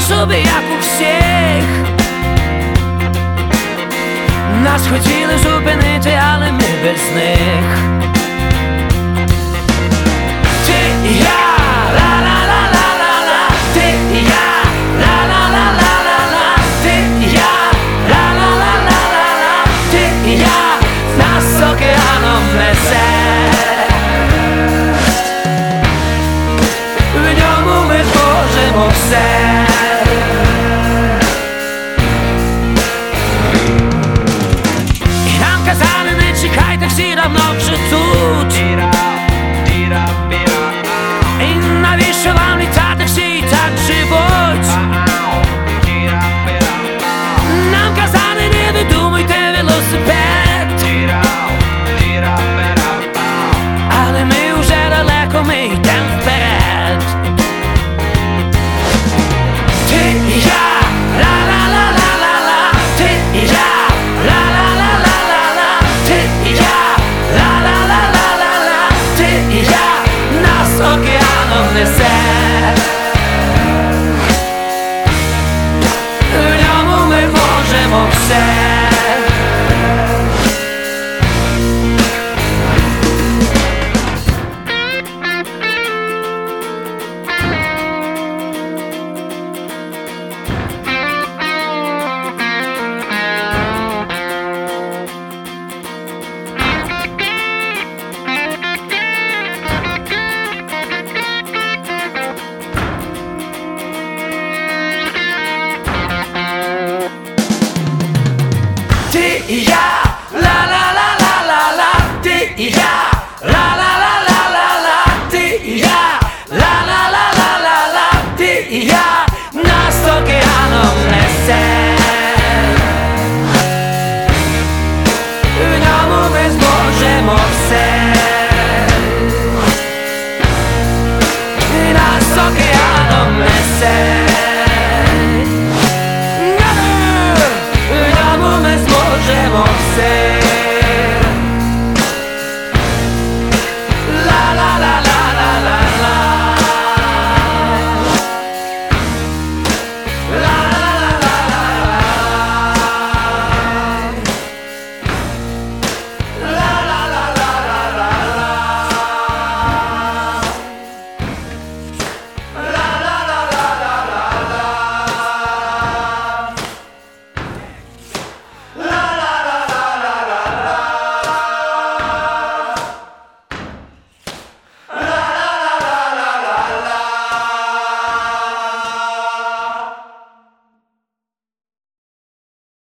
собі, як у всіх. Нас хотіли зупинити, але ми без них. Ти і я, ла-ла-ла-ла-ла-ла. Ти і я, ла-ла-ла-ла-ла-ла. Ти і я, ла-ла-ла-ла-ла-ла. Ти і я, нас океаном несе. В ньому ми зможемо все. І нам казали, не чекайте, всі давно вже тут. І навіщо вам літати, всі і так живуть. Нам казали, не видумуйте велосипед. Але ми вже далеко, ми йдем вперед. Ти і я, ла-ла-ла-ла-ла-ла. Ти і я, ла-ла-ла-ла-ла-ла. Ти і я, ла-ла-ла-ла-ла-ла. Ти і я, нас океаном несе. В ньому ми можемо все. Ти і я, ла-ла-ла-ла-ла-ла. Ти і я, ла-ла-ла-ла-ла-ла. Ти і я, ла-ла-ла-ла-ла-ла. Ти і я, нас океаном несе.